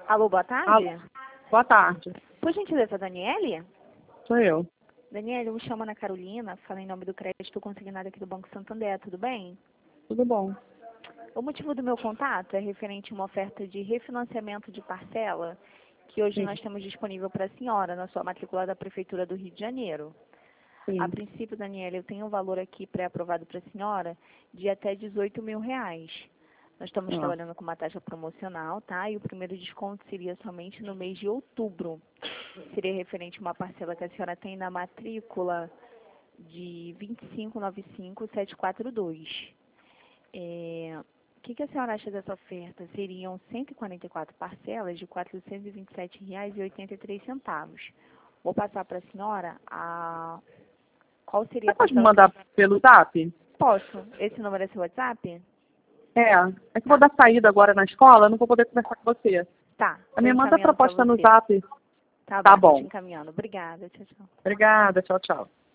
Alô, boa tarde. Alô. Boa tarde. Por gentileza, Daniele? Sou eu. Daniele, eu me chamo Ana Carolina, falo em nome do crédito consignado aqui do Banco Santander, tudo bem? Tudo bom. O motivo do meu contato é referente a uma oferta de refinanciamento de parcela que hoje Sim. nós temos disponível para a senhora na sua matrícula da Prefeitura do Rio de Janeiro. Sim. A princípio, Daniela, eu tenho um valor aqui pré-aprovado para a senhora de até R$18 mil. Nós estamos trabalhando com uma taxa promocional, tá? E o primeiro desconto seria somente no mês de outubro. Seria referente a uma parcela que a senhora tem na matrícula de 2595742. O que a senhora acha dessa oferta? Seriam 144 parcelas de R$ 427,83. Vou passar para a senhora qual seria Você a pode me parcela mandar pelo zap? Posso. Esse número é seu WhatsApp? É que eu vou dar saída agora na escola, não vou poder conversar com você. Tá. Me manda a encaminhando pra proposta no você. zap. Tá Tá bom. Tô te bom. encaminhando. Obrigada. Tchau, tchau. Obrigada, tchau, tchau.